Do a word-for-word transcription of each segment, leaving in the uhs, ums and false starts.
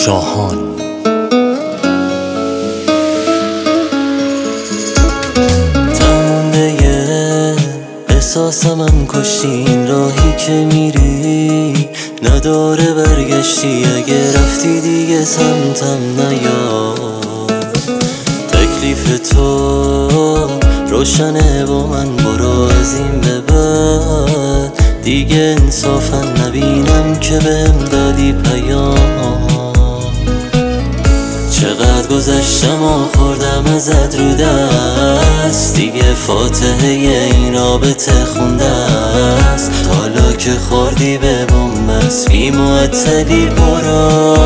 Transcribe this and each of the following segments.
شاهان. تمونده احساسمم کشتی، این راهی که میری نداره برگشتی. اگه رفتی دیگه سمتم نیا، تکلیف تو روشنه با من. برو از این به بعد دیگه انصافا نبینم که بهم دادی پیام. چقدر گذشتم و خوردم ازت رو دست، دیگه فاتحه این رابطه خونده است. حالا که خوردی به بومبست بی معطلی برو،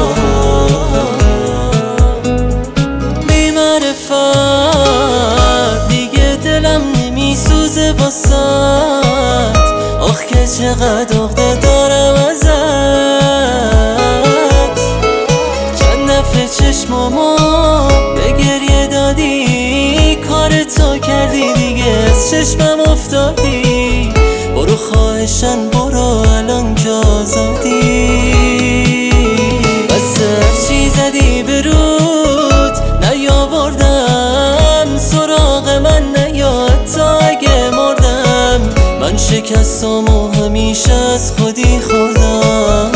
بی معرفت دیگه دلم نمیسوزه واسد. آخ که چقدر عقده دارم ازت، چند دفعه چشمامو به گریه دادی، کار تو کردی دیگه از چشمم افتادی. برو خواهشن برو الان که آزادی. بس هرچی زدی به رود نیاوردم سراغ من، نیا حتی اگه مردم. من شکستم و همیشه از خودی خوردم.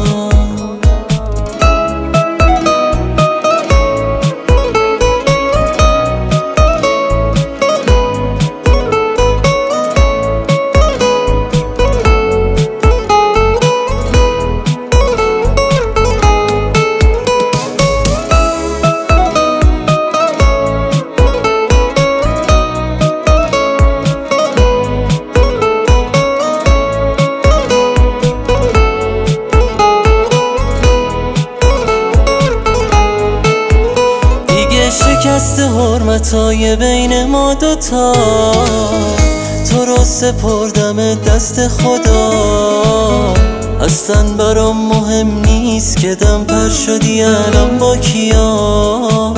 شکست حرمتای بین ما دوتا، تو رو سپردم دست خدا. اصلا برام مهم نیست که دم پر شدی الان با کیا.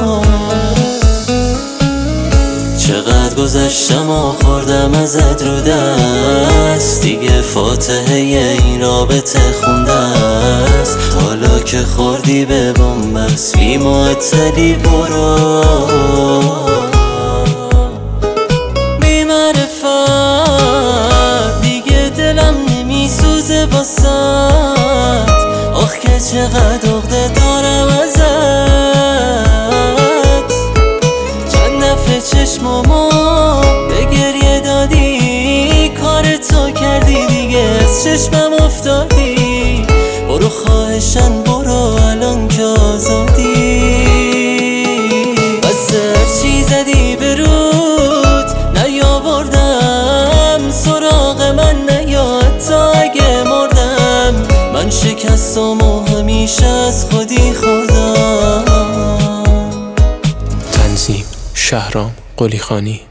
چقدر گذشتم و خوردم ازت رو دست، دیگه فاتحه این رابطه خونده است. حالا که خوردی به بومبست بی معطلی برو، بی معرفت دیگه دلم نمیسوزه واسد. آخ که چقدر عقده دارم ازت، چند دفعه چشمامو به گریه دادی، کار تو کردی دیگه از چشمم افتادی. برو خواهشن برو الان که آزادی. بس هرچی زدی به رود نیاوردم سراغ من، نیا حتی اگه مردم. من شکستم و همیشه از خودی خوردم. تنظیم شهرام قلیخانی.